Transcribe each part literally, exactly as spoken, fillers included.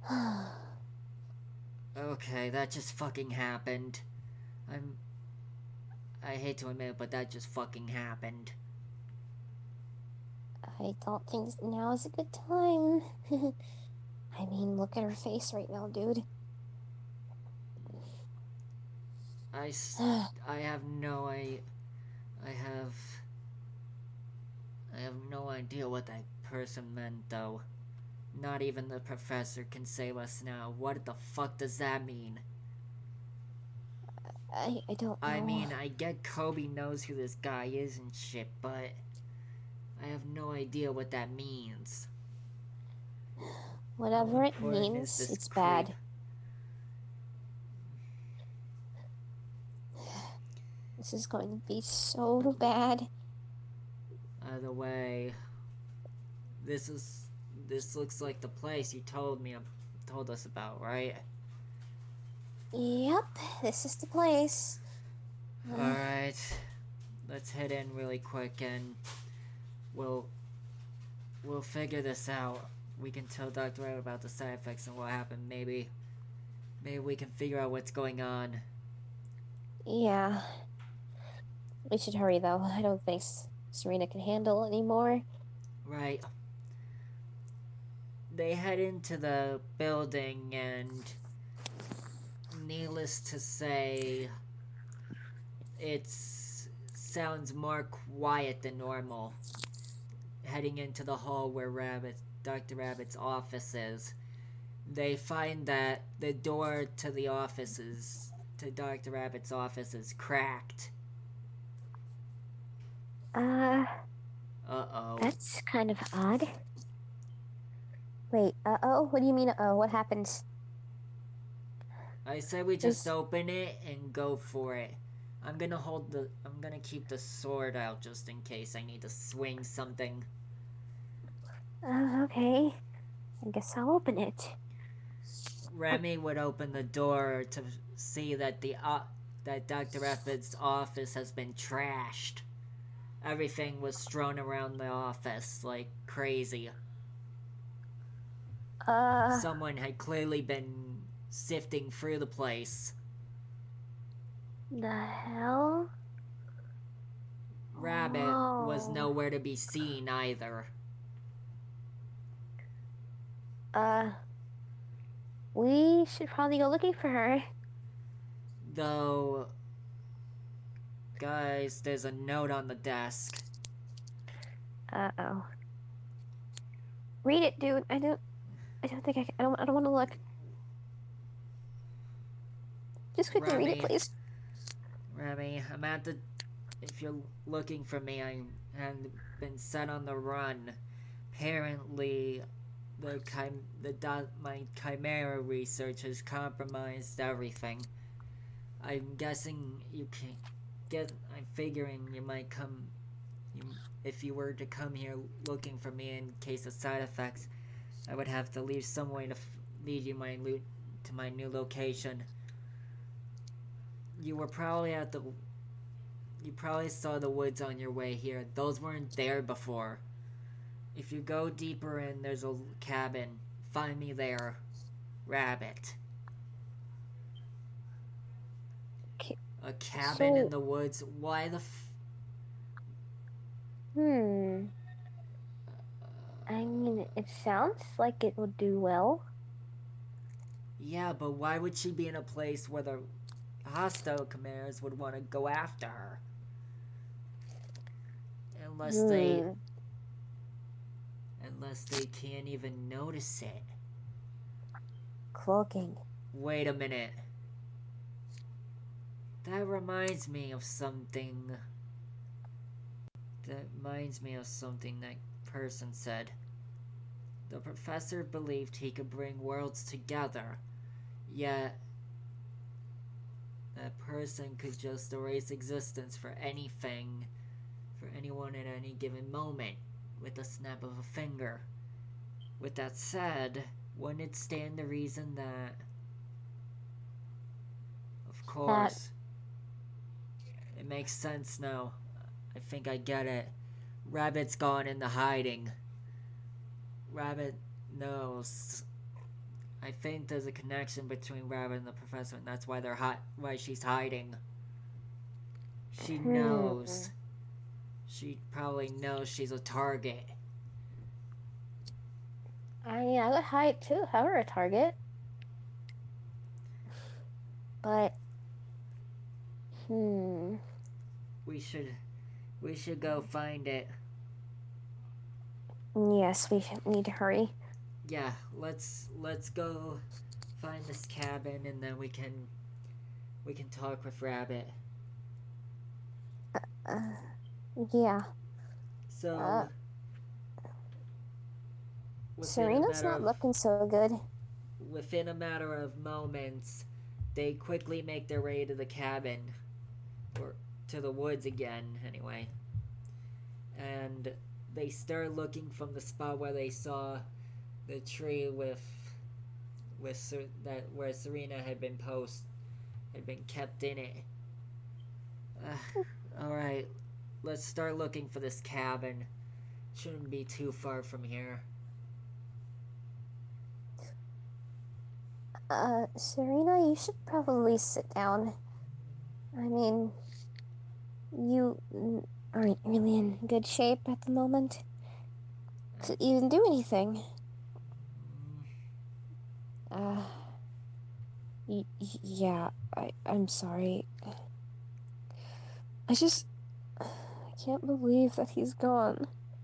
Okay, that just fucking happened. I'm... I hate to admit it, but that just fucking happened. I don't think now is a good time. I mean, look at her face right now, dude. I... I have no... I... I have... I have no idea what that person meant, though. Not even the professor can save us now. What the fuck does that mean? I, I don't I know. mean, I get Kobe knows who this guy is and shit, but I have no idea what that means. How Whatever it important is means, this it's creep? bad. This is going to be so bad. Either way, this is this looks like the place you told me told us about, right? Yep, this is the place. All right, let's head in really quick and we'll we'll figure this out. We can tell Doctor Ed about the side effects and what happened. Maybe maybe we can figure out what's going on. Yeah, we should hurry though. I don't think Serena can handle anymore. Right. They head into the building and needless to say, it sounds more quiet than normal. Heading into the hall where Rabbit, Doctor Rabbit's office is, they find that the door to the office is, to Doctor Rabbit's office is cracked. Uh, Uh oh. that's kind of odd. Wait, uh oh? What do you mean, uh oh? What happened? I said we just Is, open it and go for it. I'm gonna hold the. I'm gonna keep the sword out just in case I need to swing something. uh, okay. I guess I'll open it. What? Remy would open the door to see that the uh, that Doctor Rabbit's office has been trashed. Everything was strewn around the office like crazy. Uh, Someone had clearly been sifting through the place. the hell? Rabbit was Whoa. nowhere to be seen either. Uh, we should probably go looking for her. Though, guys, there's a note on the desk. Uh oh. Read it, dude. I don't. I don't think I. Can, I don't. I don't want to look. Just quickly read it, Remy, please. Remy, I'm at the. If you're looking for me, I have been set on the run. Apparently, the chim- the do- my chimera research has compromised everything. I'm guessing you can get. I'm figuring you might come. You, if you were to come here looking for me in case of side effects, I would have to leave some way to f- lead you my lo- to my new location. You were probably at the. You probably saw the woods on your way here. Those weren't there before. If you go deeper in, there's a cabin. Find me there, Rabbit. Okay. A cabin in So, the woods? Why the f- hmm. I mean, it sounds like it would do well. Yeah, but why would she be in a place where the hostile chimeras would want to go after her? Unless they Hmm. unless they can't even notice it. Cloaking. Wait a minute. That reminds me of something. That reminds me of something that person said. The professor believed he could bring worlds together, yet that person could just erase existence for anything, for anyone at any given moment, with a snap of a finger. With that said, wouldn't it stand to reason that, of That. course, it makes sense now. I think I get it. Rabbit's gone into hiding. Rabbit knows. I think there's a connection between Rabbit and the professor, and that's why they're hot. Why she's hiding. She Hmm. knows. She probably knows she's a target. I mean, I would hide too if I were a target. But, hmm. We should, we should go find it. Yes, we need to hurry. Yeah, let's let's go find this cabin, and then we can we can talk with Rabbit. Uh, yeah. So, Uh, within a Serena's matter not of, looking so good. within a matter of moments, they quickly make their way to the cabin, or to the woods again, anyway. And they start looking from the spot where they saw the tree with with Ser- that where Serena had been post had been kept in it. Uh, all right, let's start looking for this cabin. Shouldn't be too far from here. Uh, Serena, you should probably sit down. I mean, you aren't really in good shape at the moment to even do anything. Uh, y- y- yeah, I, I'm sorry. I just, I can't believe that he's gone.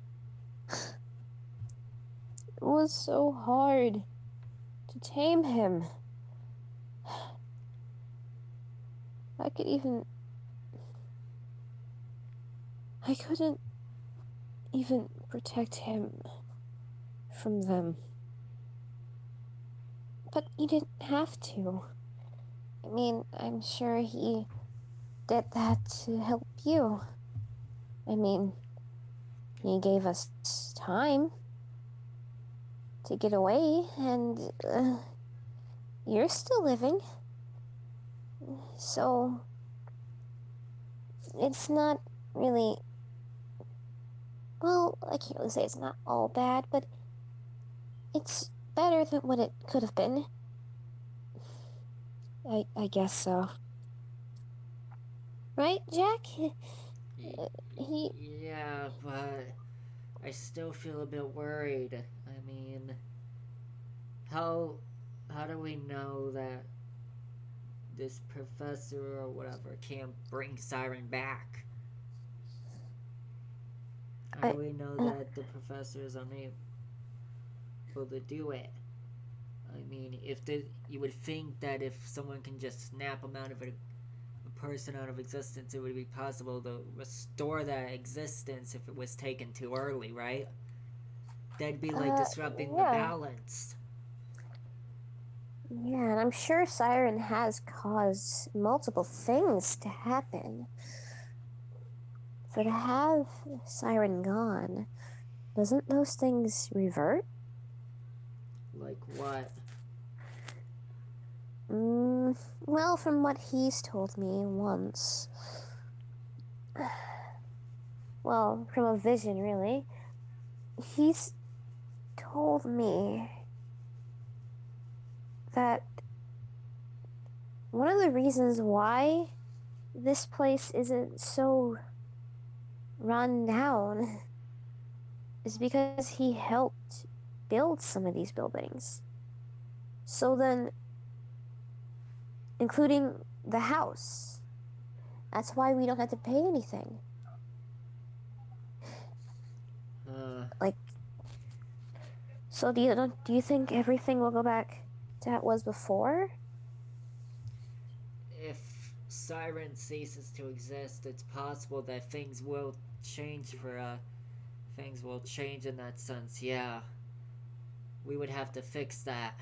It was so hard to tame him. I could even, I couldn't even protect him from them. But you didn't have to. I mean, I'm sure he did that to help you. I mean, he gave us time to get away, and uh, you're still living. So, it's not really. Well, I can't really say it's not all bad, but it's better than what it could have been. I, I guess so. Right, Jack? He. Yeah, but I still feel a bit worried. I mean, how how do we know that this professor or whatever can't bring Siren back? How do we know that the professor is unable to do it? I mean, if the you would think that if someone can just snap him out of a, a person out of existence, it would be possible to restore that existence if it was taken too early, right? That'd be like Uh, disrupting yeah. the balance. Yeah, and I'm sure Siren has caused multiple things to happen. So to have Siren gone, doesn't those things revert? Like what? Mm, well, from what he's told me once. Well, from a vision, really. He's told me that one of the reasons why this place isn't so run down is because he helped build some of these buildings. So then, including the house, that's why we don't have to pay anything. Uh, Like, so do you do you think everything will go back to how it was before? if Siren ceases to exist, it's possible that things will change for, uh, things will change in that sense, yeah. We would have to fix that.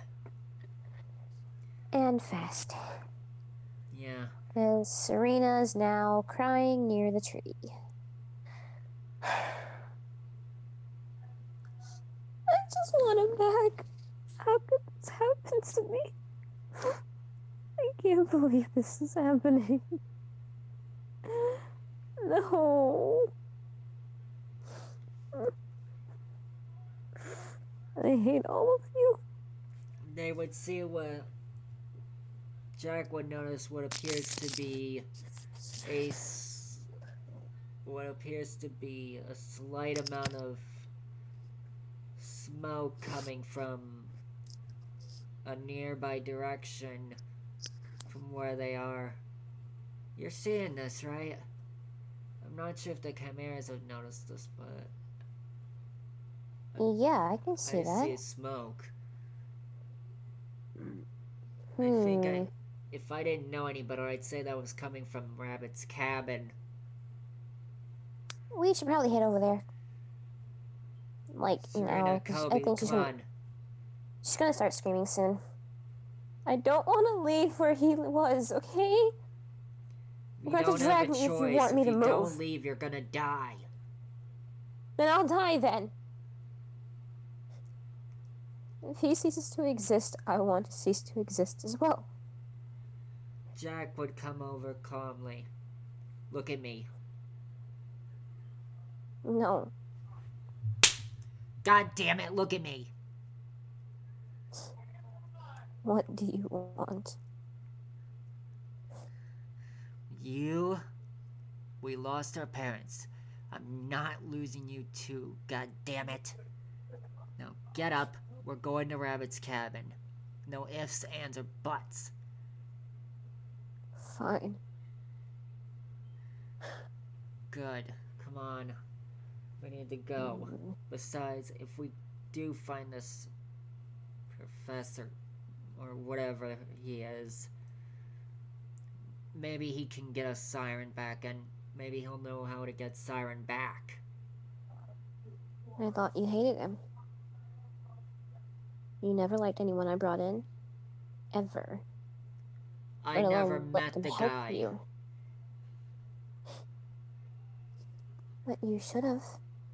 And fast. Yeah. Because Serena is now crying near the tree. I just want him back. How could this happen to me? I can't believe this is happening. No. I hate all of you. they would see what Jack would notice what appears to be a s- what appears to be a slight amount of smoke coming from a nearby direction from where they are. You're seeing this, right? I'm not sure if the chimeras have noticed this, but Yeah, I can see I that. see smoke. Hmm. I think I, if I didn't know any better, I'd say that was coming from Rabbit's cabin. We should probably head over there. Like Serena, now, 'cause I Kobe, think she's come gonna, on. she's gonna start screaming soon. I don't want to leave where he was, okay? You You're going to don't have drag a me if you choice. want me If to you move. don't leave, you're gonna die. Then I'll die then. If he ceases to exist, I want to cease to exist as well. Jack would come over calmly. Look at me. No. God damn it, look at me. What do you want? You, we lost our parents. I'm not losing you too, god damn it. Now get up, we're going to Rabbit's cabin. No ifs, ands, or buts. Fine. Good, come on. We need to go. Besides, if we do find this professor, or whatever he is, maybe he can get a siren back, and maybe he'll know how to get Siren back. I thought you hated him. You never liked anyone I brought in. Ever. I Let alone never let met them the help guy. You. But you should have.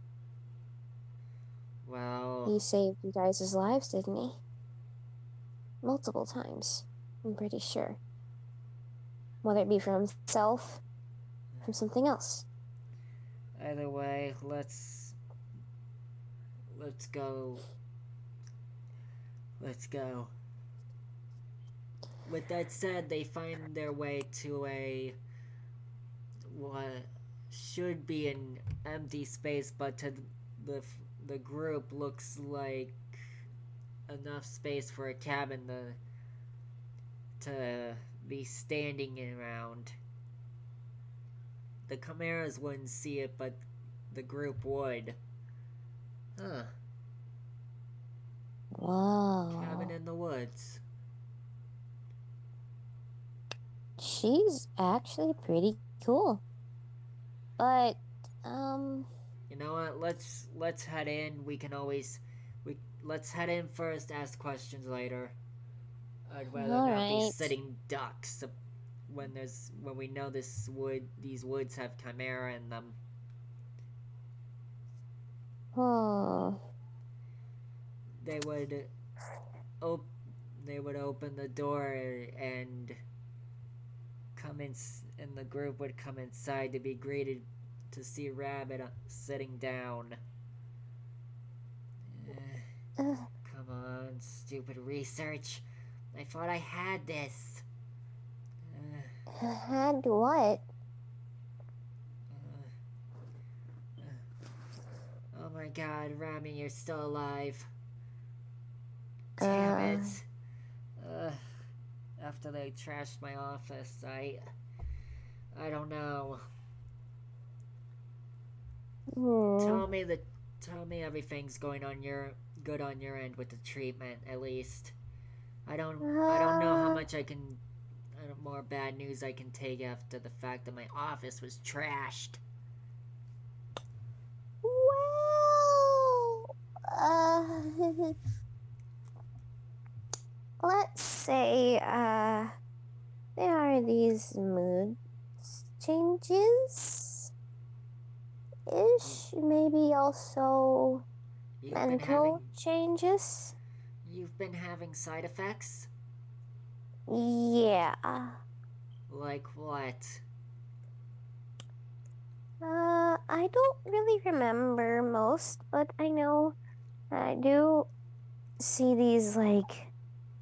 Well, He saved you guys' lives, didn't he? Multiple times, I'm pretty sure. Whether it be for himself, from something else. either way, let's let's go. Let's go. With that said, they find their way to a what should be an empty space, but to the the group looks like enough space for a cabin to to be standing around. The chimeras wouldn't see it, but the group would. Huh. Wow. Cabin in the woods. She's actually pretty cool. But, um... You know what? Let's let's head in. We can always we let's head in first. Ask questions later. I'd rather All not be right. sitting ducks when there's when we know this wood these woods have chimera in them. Oh. They would op- they would open the door and come in, and the group would come inside to be greeted to see Rabbit sitting down. Eh, Uh, come on, stupid research. I thought I had this. Uh, had what? uh, uh. Oh my god, Rami, you're still alive. Damn Uh. it. Uh, after they trashed my office, I... I don't know. Hmm. Tell me that... Tell me everything's going on your... good on your end with the treatment, at least. I don't... I don't know how Uh. much I can... I don't, more bad news I can take after the fact that my office was trashed. Well... Uh... Let's say, uh... there are these mood changes... ish, maybe also You've been mental having... changes. You've been having side effects? Yeah. Like what? Uh, I don't really remember most, but I know I do see these, like,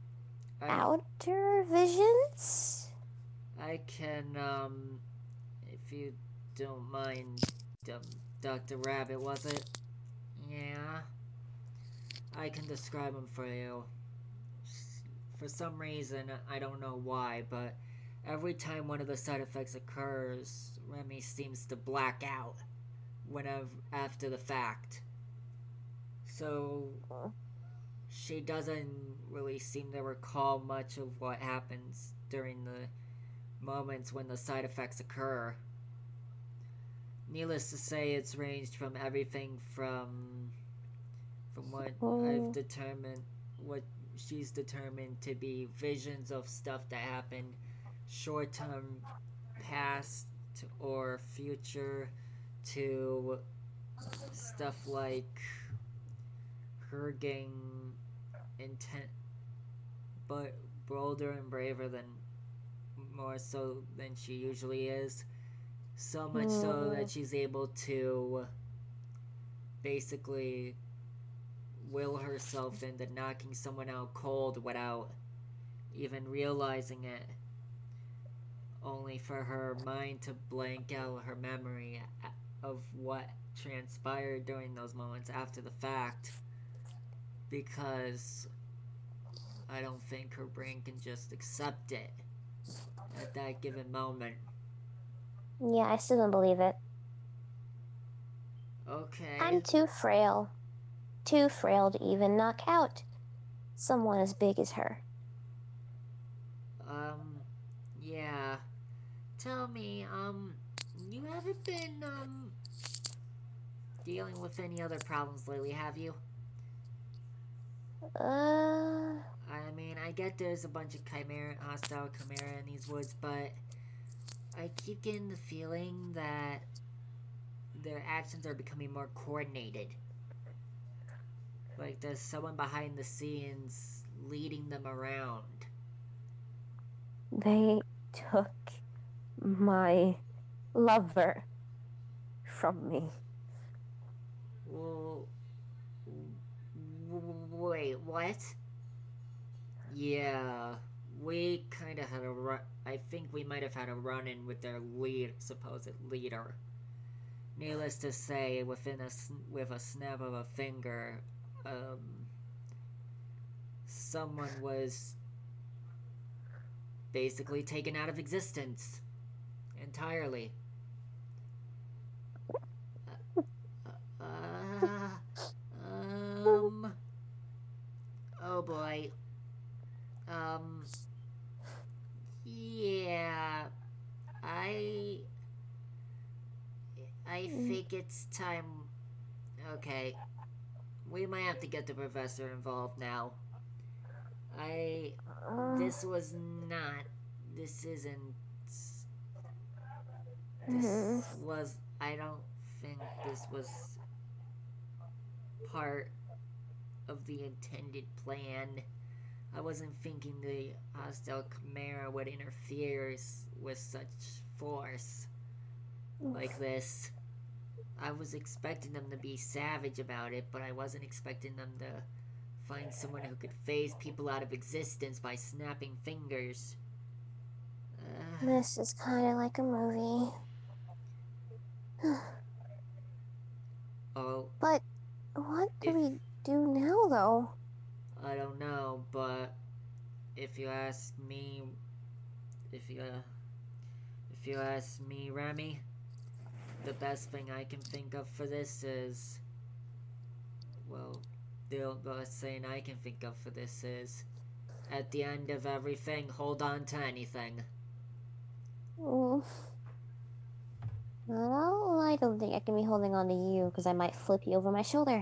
I, outer visions? I can, um, if you don't mind, um, Doctor Rabbit, was it? Yeah. I can describe him for you. For some reason, I don't know why, but every time one of the side effects occurs, Remy seems to black out whenever after the fact. So she doesn't really seem to recall much of what happens during the moments when the side effects occur. Needless to say, it's ranged from everything from from what I've Oh. determined, what she's determined to be visions of stuff that happened short term, past, or future, to stuff like her getting intent, but bolder and braver than more so than she usually is. So much so that Hmm. she's able to basically will herself into knocking someone out cold without even realizing it, only for her mind to blank out her memory of what transpired during those moments after the fact, because I don't think her brain can just accept it at that given moment. Yeah, I still don't believe it. Okay. I'm too frail. Too frail to even knock out someone as big as her. Um, yeah. Tell me, um, you haven't been, um, dealing with any other problems lately, have you? Uh. I mean, I get there's a bunch of chimera, hostile chimera in these woods, but I keep getting the feeling that their actions are becoming more coordinated. Like there's someone behind the scenes leading them around. They took my lover from me. Well, wait, what? Yeah, we kind of had a run. I think we might have had a run-in with their lead, supposed leader. Needless to say, within a with a snap of a finger, um, someone was basically taken out of existence entirely. Uh, uh, um. Oh boy. Um. Yeah. I. I think it's time. Okay. We might have to get the professor involved now. I. Uh, This was not. This isn't. hmm. This was. I don't think this was part of the intended plan. I wasn't thinking the hostile Chimera would interfere with such force like this. I was expecting them to be savage about it, but I wasn't expecting them to find someone who could phase people out of existence by snapping fingers. Uh, This is kind of like a movie. oh, But what do if we do now, though? I don't know, but if you ask me, if you uh, if you ask me, Remy, the best thing I can think of for this is, well, the best thing I can think of for this is, at the end of everything, hold on to anything. Mm. Well, I don't think I can be holding on to you because I might flip you over my shoulder.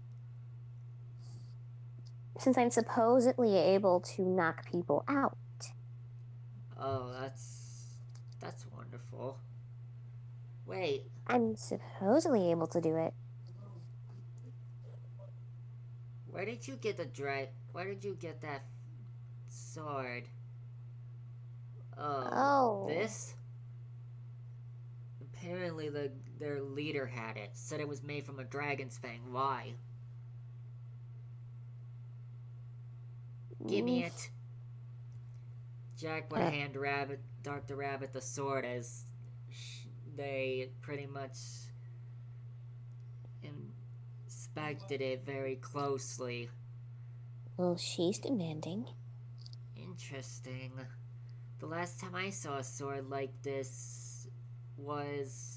Since I'm supposedly able to knock people out. Oh, that's that's wonderful. Wait, I'm supposedly able to do it. where did you get the dra- Where did you get that sword? Oh, Oh. this? Apparently, the their leader had it. Said it was made from a dragon's fang. Why? Give me Mm. it. Jack would Uh, hand Rabbit, Doctor Rabbit the sword as they pretty much inspected it very closely. well, she's demanding. Interesting. The last time I saw a sword like this was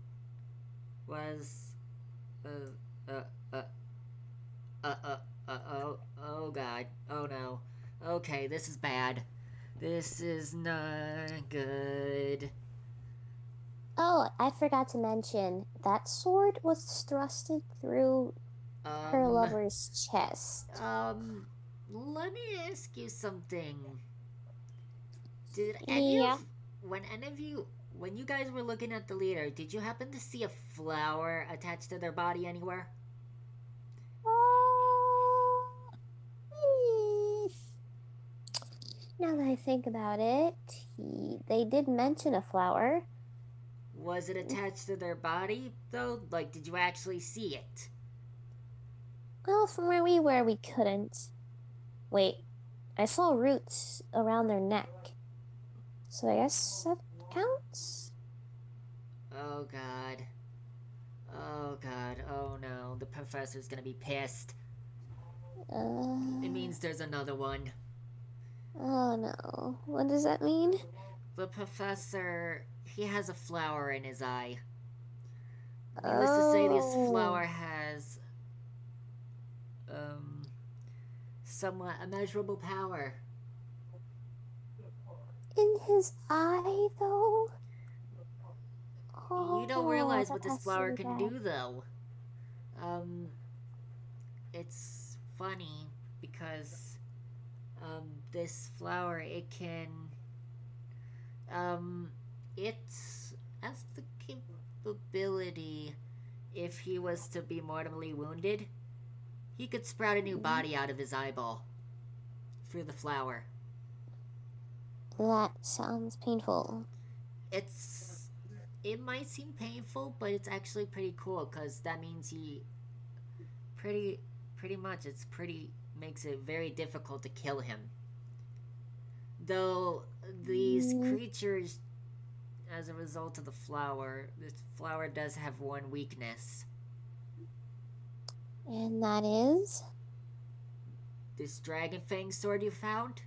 was uh uh uh uh uh, uh oh oh god oh no. Okay, this is bad. This is not good. Oh, I forgot to mention that sword was thrusted through her Um lover's chest. um let me ask you something. Did any Yeah. of when any of you when you guys were looking at the leader, did you happen to see a flower attached to their body anywhere? Uh, hmm. Now that I think about it, he, they did mention a flower. Was it attached to their body though? Like, did you actually see it? Well, from where we were, we couldn't. Wait, I saw roots around their neck. So I guess that counts? Oh god. Oh god. Oh no. The professor's gonna be pissed. Uh, It means there's another one. oh no. What does that mean? The professor, he has a flower in his eye. Oh. Needless to say, this flower has um somewhat immeasurable power. In his eye, though? You don't Oh, realize that what this has to flower be can bad. do, though. Um, it's funny because um, this flower, it can, um, it has the capability, if he was to be mortally wounded, he could sprout a new Mhm. body out of his eyeball through the flower. That sounds painful. It's, it might seem painful, but it's actually pretty cool because that means he pretty pretty much it's pretty makes it very difficult to kill him, though these Mm. creatures, as a result of the flower, this flower does have one weakness. And that is? This dragon fang sword you found,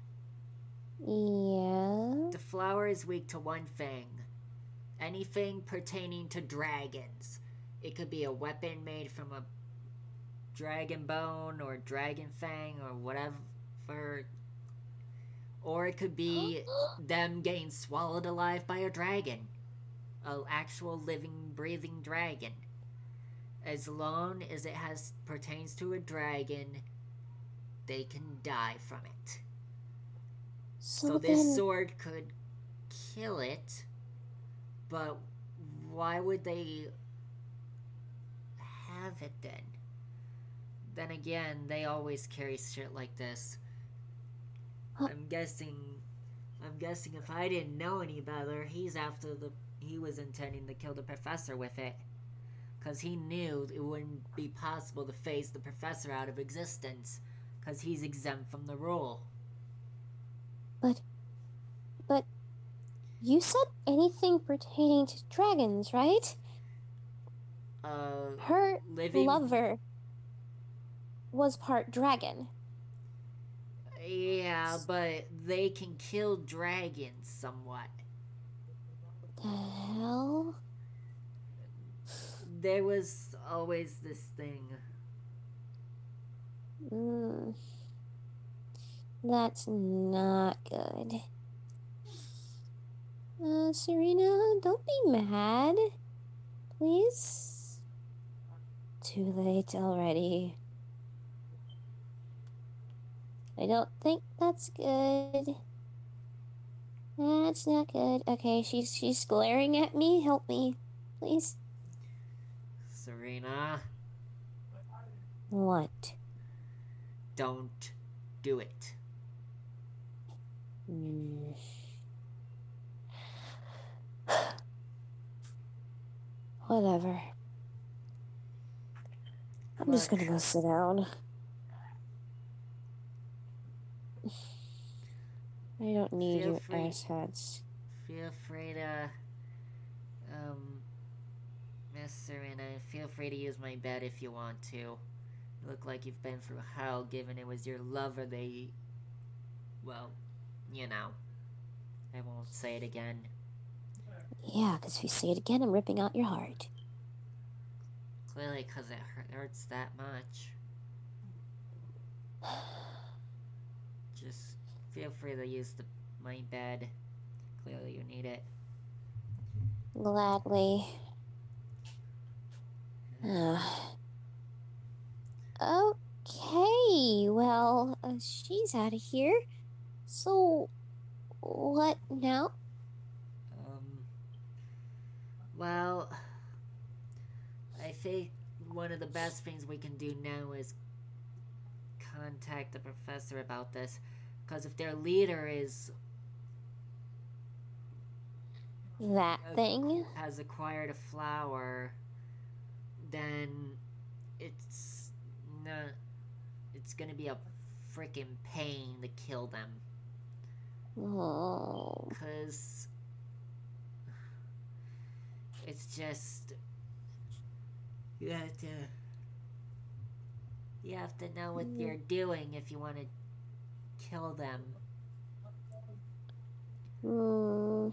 Yeah. the flower is weak to one fang. Anything pertaining to dragons. It could be a weapon made from a dragon bone or dragon fang or whatever, or it could be them getting swallowed alive by a dragon, an actual living breathing dragon. As long as it has pertains to a dragon, they can die from it. So, So this then, sword could kill it, but why would they have it then? Then again, they always carry shit like this. Huh. I'm guessing I'm guessing if I didn't know any better, he's after the he was intending to kill the professor with it. Cause he knew it wouldn't be possible to phase the professor out of existence. Cause he's exempt from the rule. But, but, you said anything pertaining to dragons, right? Uh Her living lover was part dragon. Yeah, but they can kill dragons somewhat. The hell? There was always this thing. Mm. That's not good. Uh, Serena, don't be mad. Please? Too late already. I don't think that's good. That's not good. Okay, she's she's glaring at me. Help me, please. Serena, What? don't do it. Mm. Whatever. I'm just Look. gonna go sit down. I don't need feel your free, asshats. feel free to, um, Miss Serena, feel free to use my bed if you want to. You look like you've been through hell, given it was your lover they... Well, you know. I won't say it again. Yeah, because if you say it again, I'm ripping out your heart. Clearly, because it hurts that much. Just feel free to use the my bed. Clearly, you need it. Gladly. Uh, okay, well, uh, she's out of here. So, what now? Um. Well, I think one of the best things we can do now is contact the professor about this. Because if their leader is That a, thing? has acquired a flower, then it's not. It's gonna be a freaking pain to kill them. Oh. Cause it's just you have to you have to know what you're doing if you want to kill them. Hmm.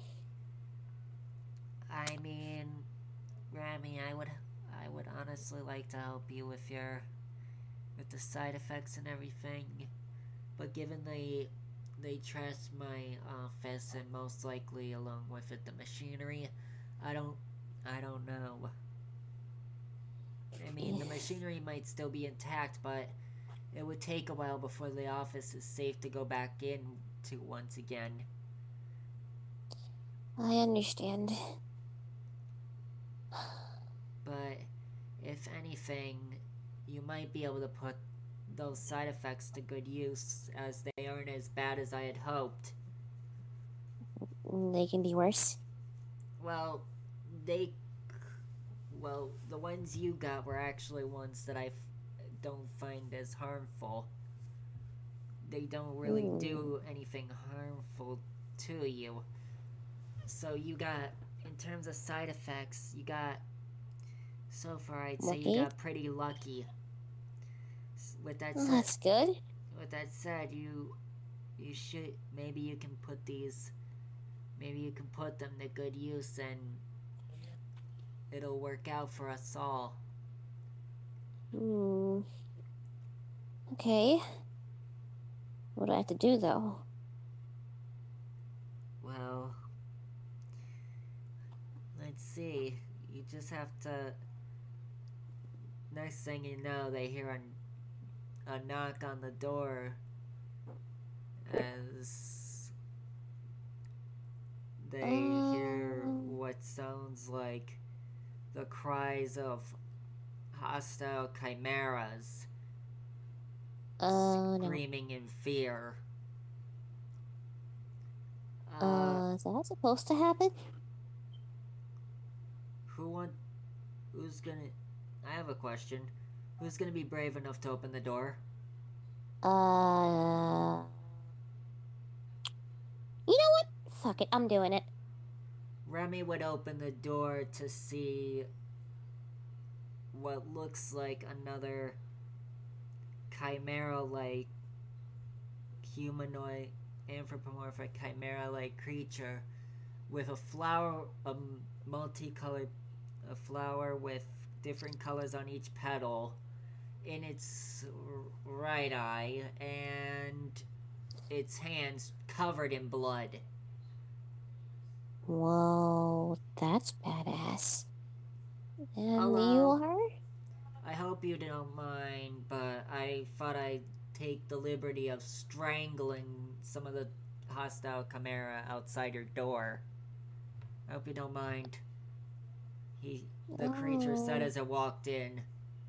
I mean, Rami, I would I would honestly like to help you with your with the side effects and everything, but given they they trust my office and most likely along with it the machinery, I don't I don't know. I mean, the machinery might still be intact, but it would take a while before the office is safe to go back in to once again. I understand. But if anything, you might be able to put those side effects to good use, as they aren't as bad as I had hoped. They can be worse? Well, they... Well, the ones you got were actually ones that I f- don't find as harmful. They don't really Mm. do anything harmful to you. So you got, in terms of side effects, you got, so far I'd say Lucky? you got pretty lucky. With that Well, said, that's good. with that said, you, you should, maybe you can put these, maybe you can put them to good use and it'll work out for us all. Hmm. Okay. What do I have to do, though? Well, let's see. You just have to... Next thing you know, they hear a, a knock on the door as they Um, hear what sounds like the cries of hostile chimeras Uh, no. screaming in fear. Uh, Uh, is that supposed to happen? who want... Who's gonna... I have a question. Who's gonna be brave enough to open the door? Uh... You know what? Fuck it, I'm doing it. Remy would open the door to see what looks like another chimera-like humanoid anthropomorphic chimera-like creature with a flower, a multicolored, a flower with different colors on each petal in its right eye, and its hands covered in blood. Whoa, that's badass. And Hello. you are? I hope you don't mind, but I thought I'd take the liberty of strangling some of the hostile chimera outside your door. I hope you don't mind. He, the creature said Oh. as it walked in.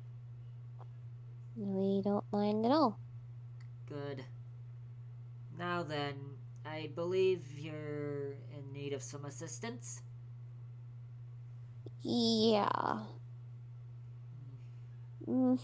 We don't mind at all. Good. Now then, I believe you're in need of some assistance? Yeah. Mm,